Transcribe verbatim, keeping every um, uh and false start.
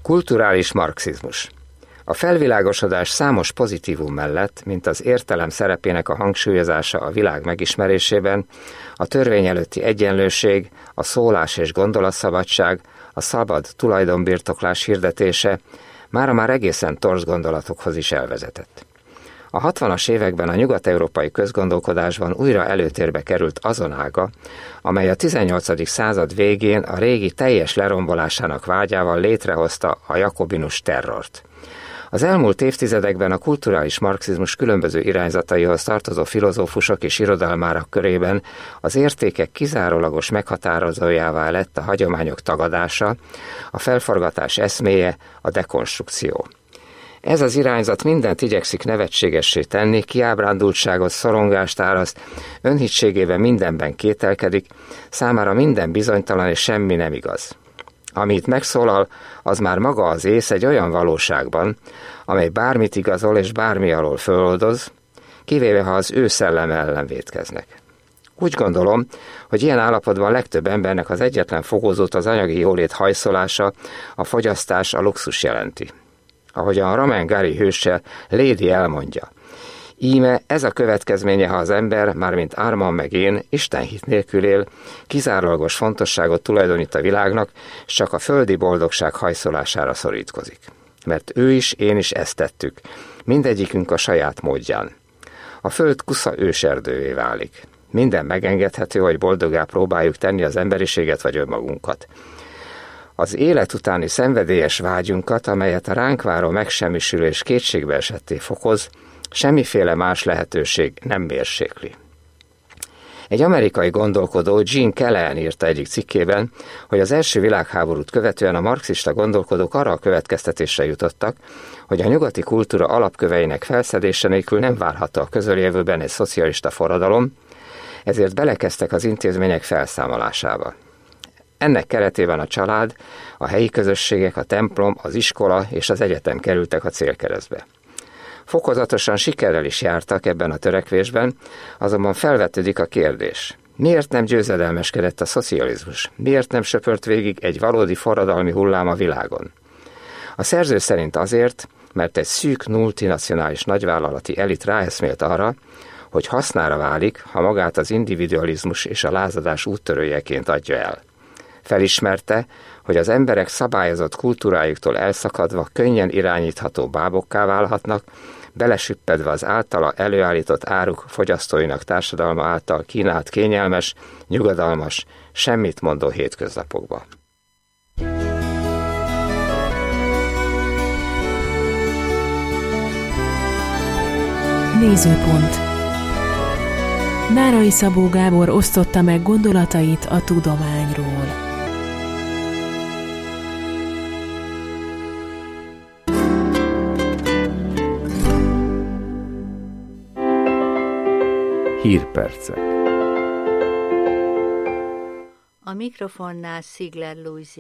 Kulturális marxizmus. A felvilágosodás számos pozitívum mellett, mint az értelem szerepének a hangsúlyozása a világ megismerésében, a törvény előtti egyenlőség, a szólás és gondolatszabadság, a szabad tulajdonbirtoklás hirdetése mára már egészen torz gondolatokhoz is elvezetett. A hatvanas években a nyugat-európai közgondolkodásban újra előtérbe került azon ága, amely a tizennyolcadik század végén a régi teljes lerombolásának vágyával létrehozta a jakobinus terrort. Az elmúlt évtizedekben a kulturális marxizmus különböző irányzataihoz tartozó filozófusok és irodalmárak körében az értékek kizárólagos meghatározójává lett a hagyományok tagadása, a felforgatás eszméje, a dekonstrukció. Ez az irányzat mindent igyekszik nevetségessé tenni, kiábrándultságot, szorongást áraszt, önhittségében mindenben kételkedik, számára minden bizonytalan és semmi nem igaz. Ami itt megszólal, az már maga az ész egy olyan valóságban, amely bármit igazol és bármi alól föloldoz, kivéve ha az ő szelleme ellen vétkeznek. Úgy gondolom, hogy ilyen állapotban legtöbb embernek az egyetlen fogózót az anyagi jólét hajszolása, a fogyasztás, a luxus jelenti. Ahogyan a Romain Gary hőse Lady elmondja, íme ez a következménye, ha az ember, mármint Armand meg én, istenhit nélkül él, kizárólagos fontosságot tulajdonít a világnak, és csak a földi boldogság hajszolására szorítkozik. Mert ő is, én is ezt tettük, mindegyikünk a saját módján. A föld kusza őserdővé válik. Minden megengedhető, hogy boldoggá próbáljuk tenni az emberiséget vagy önmagunkat. Az élet utáni szenvedélyes vágyunkat, amelyet a ránk váró megsemmisülés kétségbeesetté fokoz, semmiféle más lehetőség nem mérsékli. Egy amerikai gondolkodó, Gene Callahan írta egyik cikkében, hogy az első világháborút követően a marxista gondolkodók arra a következtetésre jutottak, hogy a nyugati kultúra alapköveinek felszedése nélkül nem várható a közeljövőben egy szocialista forradalom, ezért belekezdtek az intézmények felszámolásába. Ennek keretében a család, a helyi közösségek, a templom, az iskola és az egyetem kerültek a célkeresztbe. Fokozatosan sikerrel is jártak ebben a törekvésben, azonban felvetődik a kérdés. Miért nem győzedelmeskedett a szocializmus? Miért nem söpört végig egy valódi forradalmi hullám a világon? A szerző szerint azért, mert egy szűk multinacionális nagyvállalati elit ráeszmélt arra, hogy hasznára válik, ha magát az individualizmus és a lázadás úttörőjeként adja el. Felismerte, hogy az emberek szabályozott kultúrájuktól elszakadva könnyen irányítható bábokká válhatnak, belesüppedve az általa előállított áruk fogyasztóinak társadalma által kínált kényelmes, nyugodalmas, semmit mondó hétköznapokba. Nézőpont. Nárai Szabó Gábor osztotta meg gondolatait a tudományról. Hírpercek. A mikrofonnál Szigler Lujzi.